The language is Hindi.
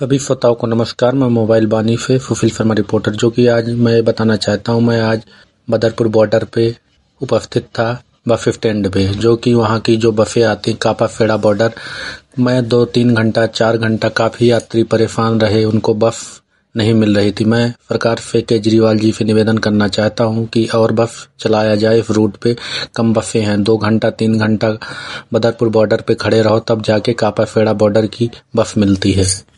सभी श्रोताओं को नमस्कार। मैं मोबाइल बानी से सुशील शर्मा रिपोर्टर, जो कि आज मैं बताना चाहता हूं। मैं आज बदरपुर बॉर्डर पे उपस्थित था, बस स्टैंड पे, जो कि वहां की जो बसें आती कापाखेड़ा बॉर्डर। मैं 2-3 घंटा 4 घंटा काफ़ी यात्री परेशान रहे, उनको बस नहीं मिल रही थी। मैं सरकार से, केजरीवाल जी से निवेदन करना चाहता हूं कि और बस चलाया जाए इस रूट पे। कम बसें हैं, 2 घंटा 3 घंटा बदरपुर बॉर्डर पे खड़े रहो, तब जाके कापाखेड़ा बॉर्डर की बस मिलती है।